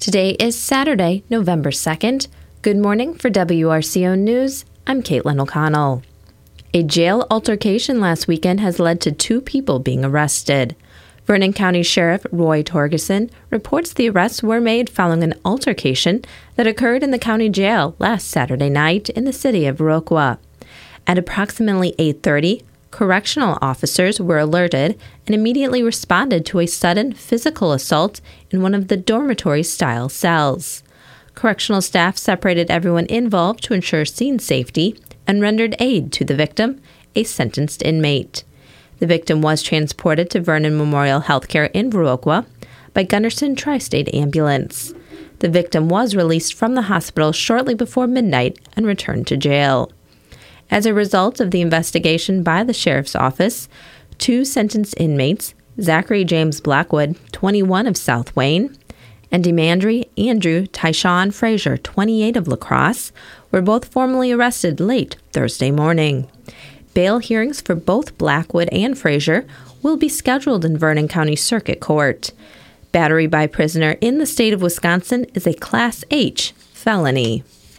P: Today is Saturday, November 2nd. Good morning for WRCO News. I'm Caitlin O'Connell. A jail altercation last weekend has led to 2 people being arrested. Vernon County Sheriff Roy Torgerson reports the arrests were made following an altercation that occurred in the county jail last Saturday night in the city of Viroqua. At approximately 8:30, correctional officers were alerted and immediately responded to a sudden physical assault in one of the dormitory-style cells. Correctional staff separated everyone involved to ensure scene safety and rendered aid to the victim, a sentenced inmate. The victim was transported to Vernon Memorial Healthcare in Viroqua by Gunderson Tri-State Ambulance. The victim was released from the hospital shortly before midnight and returned to jail. As a result of the investigation by the sheriff's office, 2 sentenced inmates, Zachary James Blackwood, 21 of South Wayne, and Demandry Andrew Tyshawn Frazier, 28 of La Crosse, were both formally arrested late Thursday morning. Bail hearings for both Blackwood and Frazier will be scheduled in Vernon County Circuit Court. Battery by prisoner in the state of Wisconsin is a Class H felony.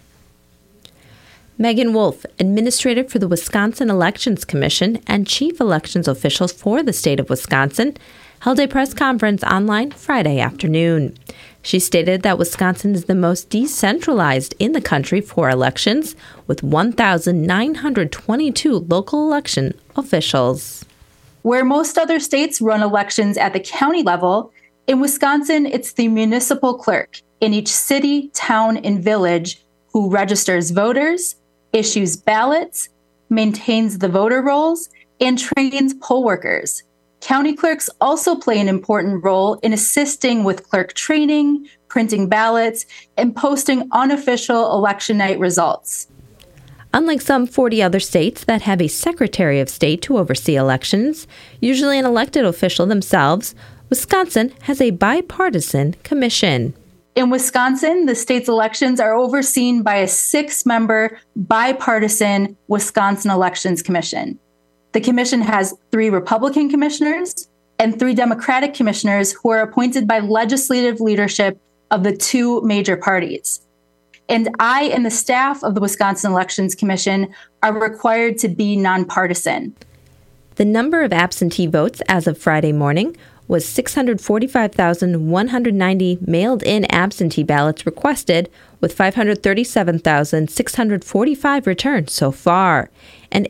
P: Megan Wolf, administrator for the Wisconsin Elections Commission and chief elections officials for the state of Wisconsin, held a press conference online Friday afternoon. She stated that Wisconsin is the most decentralized in the country for elections, with 1,922 local election officials.
Q: Where most other states run elections at the county level, in Wisconsin, it's the municipal clerk in each city, town, and village who registers voters, issues ballots, maintains the voter rolls, and trains poll workers. County clerks also play an important role in assisting with clerk training, printing ballots, and posting unofficial election night results.
P: Unlike some 40 other states that have a Secretary of State to oversee elections, usually an elected official themselves, Wisconsin has a bipartisan commission.
Q: In Wisconsin, the state's elections are overseen by a 6-member bipartisan Wisconsin Elections Commission. The commission has 3 Republican commissioners and 3 Democratic commissioners who are appointed by legislative leadership of the 2 major parties. And I and the staff of the Wisconsin Elections Commission are required to be nonpartisan.
P: The number of absentee votes as of Friday morning was 645,190 mailed-in absentee ballots requested, with 537,645 returned so far, and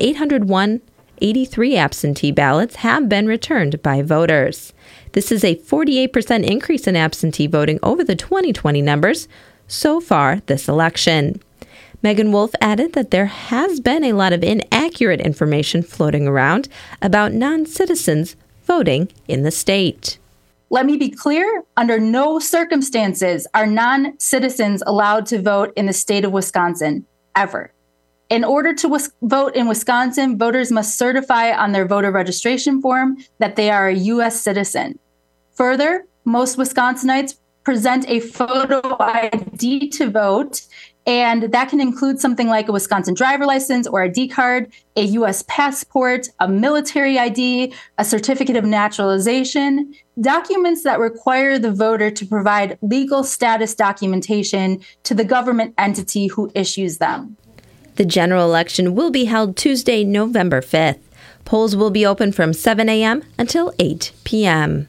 P: 883 absentee ballots have been returned by voters. This is a 48% increase in absentee voting over the 2020 numbers so far this election. Megan Wolf added that there has been a lot of inaccurate information floating around about non-citizens voting in the state.
Q: Let me be clear, under no circumstances are non-citizens allowed to vote in the state of Wisconsin, ever. In order to vote in Wisconsin, voters must certify on their voter registration form that they are a U.S. citizen. Further, most Wisconsinites present a photo ID to vote, and that can include something like a Wisconsin driver license or ID card, a U.S. passport, a military ID, a certificate of naturalization, documents that require the voter to provide legal status documentation to the government entity who issues them.
P: The general election will be held Tuesday, November 5th. Polls will be open from 7 a.m. until 8 p.m.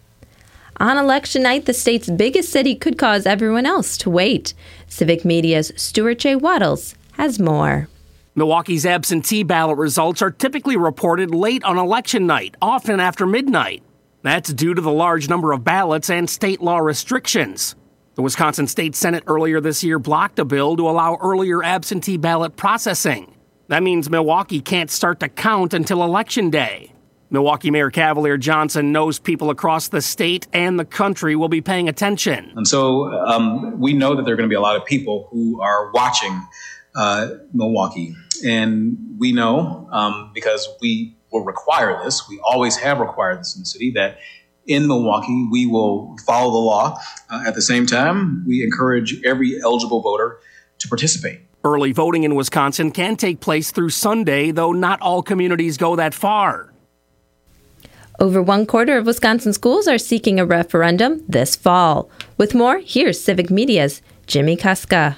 P: On election night, the state's biggest city could cause everyone else to wait. Civic Media's Stuart J. Waddles has more.
R: Milwaukee's absentee ballot results are typically reported late on election night, often after midnight. That's due to the large number of ballots and state law restrictions. The Wisconsin State Senate earlier this year blocked a bill to allow earlier absentee ballot processing. That means Milwaukee can't start to count until Election Day. Milwaukee Mayor Cavalier Johnson knows people across the state and the country will be paying attention.
S: And so we know that there are going to be a lot of people who are watching Milwaukee. And we know, because we will require this, we always have required this in the city, that in Milwaukee, we will follow the law. At the same time, we encourage every eligible voter to participate.
R: Early voting in Wisconsin can take place through Sunday, though not all communities go that far.
P: Over 1/4 of Wisconsin schools are seeking a referendum this fall. With more, here's Civic Media's Jimmy Kuska.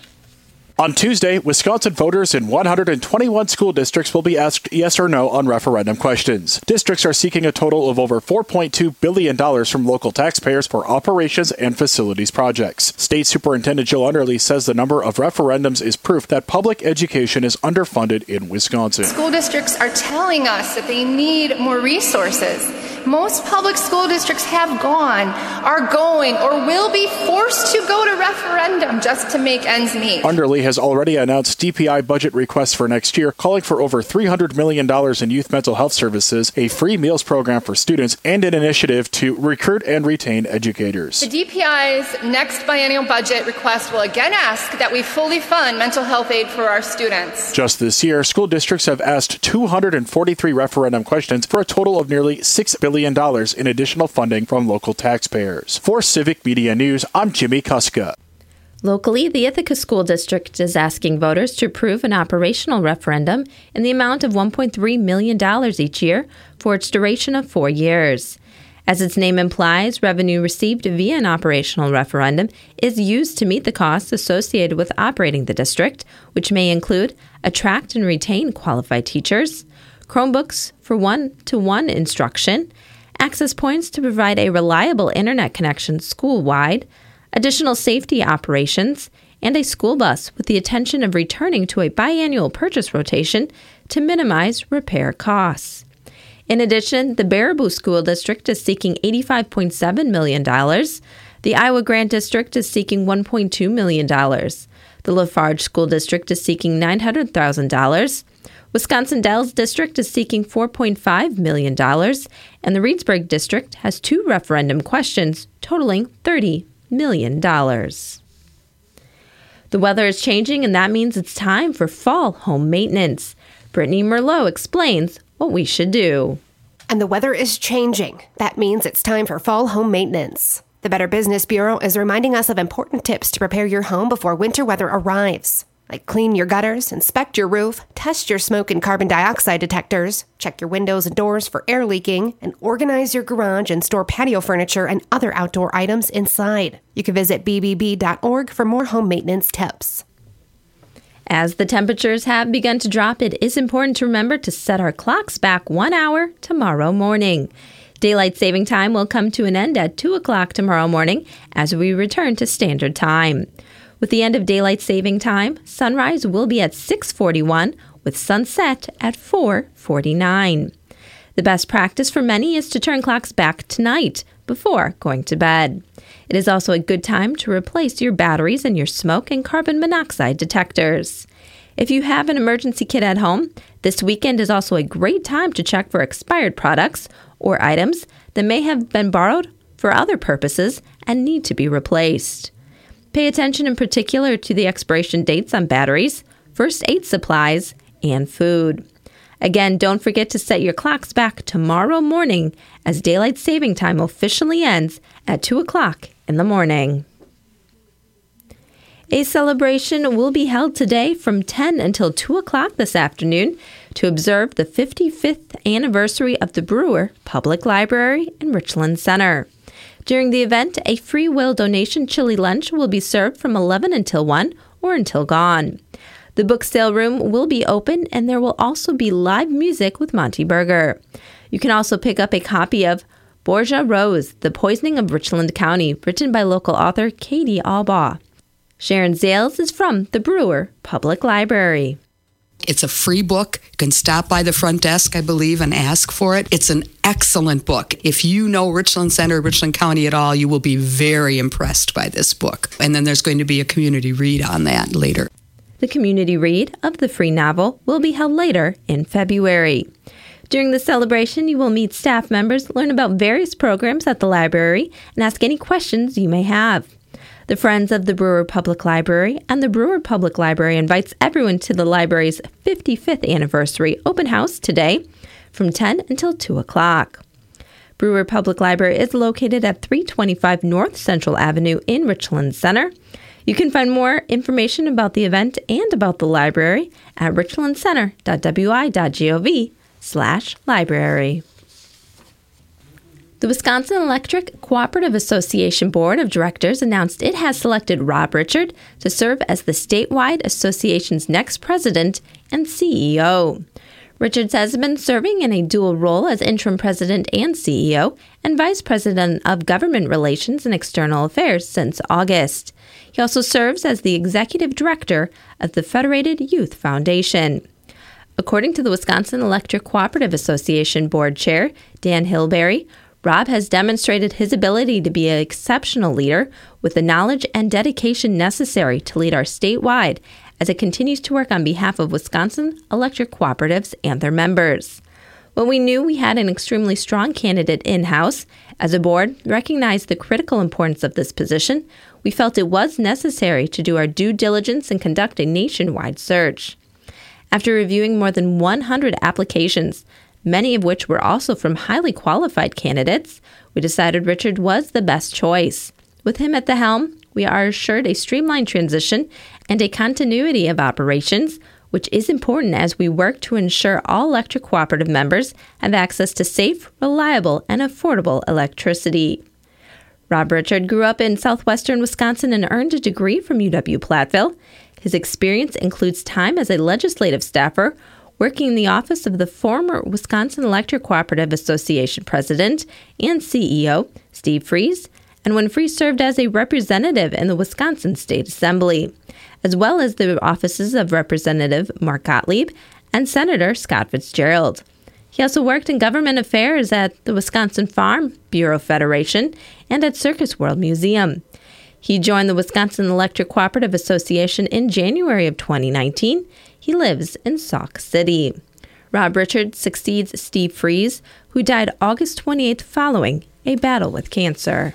A: On Tuesday, Wisconsin voters in 121 school districts will be asked yes or no on referendum questions. Districts are seeking a total of over $4.2 billion from local taxpayers for operations and facilities projects. State Superintendent Jill Underly says the number of referendums is proof that public education is underfunded in Wisconsin.
T: School districts are telling us that they need more resources. Most public school districts have gone, are going, or will be forced to go to referendum just to make ends meet.
A: Underly has already announced DPI budget requests for next year, calling for over $300 million in youth mental health services, a free meals program for students, and an initiative to recruit and retain educators.
T: The DPI's next biennial budget request will again ask that we fully fund mental health aid for our students.
A: Just this year, school districts have asked 243 referendum questions for a total of nearly $6 billion in additional funding from local taxpayers. For Civic Media News, I'm Jimmy Kuska.
P: Locally, the Ithaca School District is asking voters to approve an operational referendum in the amount of $1.3 million each year for its duration of 4 years. As its name implies, revenue received via an operational referendum is used to meet the costs associated with operating the district, which may include attract and retain qualified teachers, Chromebooks for one-to-one instruction, access points to provide a reliable internet connection school-wide, additional safety operations, and a school bus with the intention of returning to a biannual purchase rotation to minimize repair costs. In addition, the Baraboo School District is seeking $85.7 million. The Iowa Grant District is seeking $1.2 million. The Lafarge School District is seeking $900,000. Wisconsin Dells District is seeking $4.5 million. And the Reedsburg District has 2 referendum questions totaling $30 million. The weather is changing, and that means it's time for fall home maintenance. Brittany Merlot explains what we should do.
U: And the weather is changing. That means it's time for fall home maintenance. The Better Business Bureau is reminding us of important tips to prepare your home before winter weather arrives. Like clean your gutters, inspect your roof, test your smoke and carbon dioxide detectors, check your windows and doors for air leaking, and organize your garage and store patio furniture and other outdoor items inside. You can visit bbb.org for more home maintenance tips.
P: As the temperatures have begun to drop, it is important to remember to set our clocks back 1 hour tomorrow morning. Daylight saving time will come to an end at 2 o'clock tomorrow morning as we return to standard time. With the end of daylight saving time, sunrise will be at 6:41 with sunset at 4:49. The best practice for many is to turn clocks back tonight before going to bed. It is also a good time to replace your batteries and your smoke and carbon monoxide detectors. If you have an emergency kit at home, this weekend is also a great time to check for expired products or items that may have been borrowed for other purposes and need to be replaced. Pay attention in particular to the expiration dates on batteries, first aid supplies, and food. Again, don't forget to set your clocks back tomorrow morning as daylight saving time officially ends at 2 o'clock in the morning. A celebration will be held today from 10 until 2 o'clock this afternoon to observe the 55th anniversary of the Brewer Public Library in Richland Center. During the event, a free will donation chili lunch will be served from 11 until 1 or until gone. The book sale room will be open, and there will also be live music with Monty Berger. You can also pick up a copy of Borgia Rose, The Poisoning of Richland County, written by local author Katie Albaugh. Sharon Zales is from the Brewer Public Library.
X: It's a free book. You can stop by the front desk, I believe, and ask for it. It's an excellent book. If you know Richland Center, Richland County at all, you will be very impressed by this book. And then there's going to be a community read on that later.
P: The community read of the free novel will be held later in February. During the celebration, you will meet staff members, learn about various programs at the library, and ask any questions you may have. The Friends of the Brewer Public Library and the Brewer Public Library invites everyone to the library's 55th anniversary open house today from 10 until 2 o'clock. Brewer Public Library is located at 325 North Central Avenue in Richland Center. You can find more information about the event and about the library at richlandcenter.wi.gov/library. The Wisconsin Electric Cooperative Association Board of Directors announced it has selected Rob Richard to serve as the statewide association's next president and CEO. Richards has been serving in a dual role as interim president and CEO and vice president of government relations and external affairs since August. He also serves as the executive director of the Federated Youth Foundation. According to the Wisconsin Electric Cooperative Association Board Chair, Dan Hilberry, Rob has demonstrated his ability to be an exceptional leader with the knowledge and dedication necessary to lead our statewide as it continues to work on behalf of Wisconsin electric cooperatives and their members. When we knew we had an extremely strong candidate in-house, as a board recognized the critical importance of this position, we felt it was necessary to do our due diligence and conduct a nationwide search. After reviewing more than 100 applications, many of which were also from highly qualified candidates, we decided Richard was the best choice. With him at the helm, we are assured a streamlined transition and a continuity of operations, which is important as we work to ensure all electric cooperative members have access to safe, reliable, and affordable electricity. Rob Richard grew up in southwestern Wisconsin and earned a degree from UW-Platteville. His experience includes time as a legislative staffer, working in the office of the former Wisconsin Electric Cooperative Association president and CEO, Steve Freese, and when Freese served as a representative in the Wisconsin State Assembly, as well as the offices of Representative Mark Gottlieb and Senator Scott Fitzgerald. He also worked in government affairs at the Wisconsin Farm Bureau Federation and at Circus World Museum. He joined the Wisconsin Electric Cooperative Association in January of 2019. He lives in Sauk City. Rob Richard succeeds Steve Freese, who died August 28th following a battle with cancer.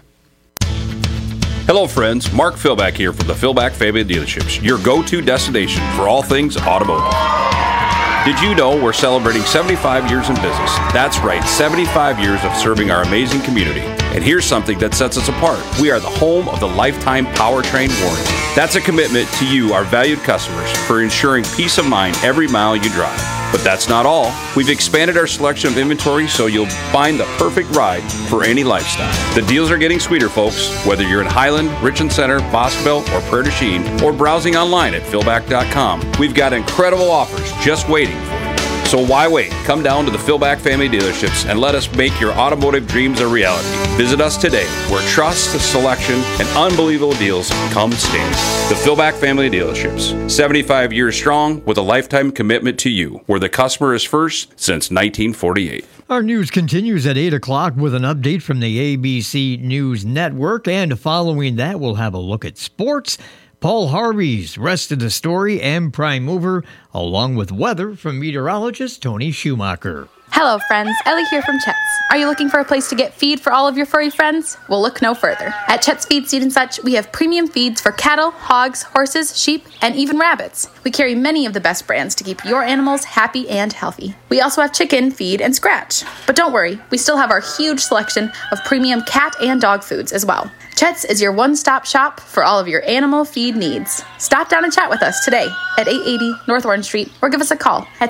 C: Hello friends, Mark Philback here from the Philback Family Dealerships, your go-to destination for all things automotive. Did you know we're celebrating 75 years in business? That's right, 75 years of serving our amazing community. And here's something that sets us apart. We are the home of the lifetime powertrain warranty. That's a commitment to you, our valued customers, for ensuring peace of mind every mile you drive. But that's not all. We've expanded our selection of inventory so you'll find the perfect ride for any lifestyle. The deals are getting sweeter, folks. Whether you're in Highland, Richland Center, Boscoville, or Prairie du Chien, or browsing online at philback.com, we've got incredible offers just waiting for you. So why wait? Come down to the Philback Family Dealerships and let us make your automotive dreams a reality. Visit us today, where trust, selection, and unbelievable deals come standard. The Philback Family Dealerships, 75 years strong with a lifetime commitment to you, where the customer is first since 1948.
B: Our news continues at 8 o'clock with an update from the ABC News Network, and following that, we'll have a look at sports. Paul Harvey's Rest of the Story and Prime Mover, along with weather from meteorologist Tony Schumacher.
D: Hello, friends. Ellie here from Chet's. Are you looking for a place to get feed for all of your furry friends? Well, look no further. At Chet's Feed, Seed, and Such, we have premium feeds for cattle, hogs, horses, sheep, and even rabbits. We carry many of the best brands to keep your animals happy and healthy. We also have chicken, feed, and scratch. But don't worry, we still have our huge selection of premium cat and dog foods as well. Chet's is your one-stop shop for all of your animal feed needs. Stop down and chat with us today at 880 North Orange Street or give us a call at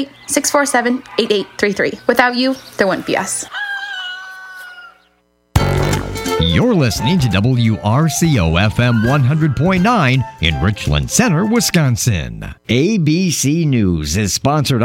D: 608-647-8833. Without you, there wouldn't be us.
B: You're listening to WRCO FM 100.9 in Richland Center, Wisconsin. ABC News is sponsored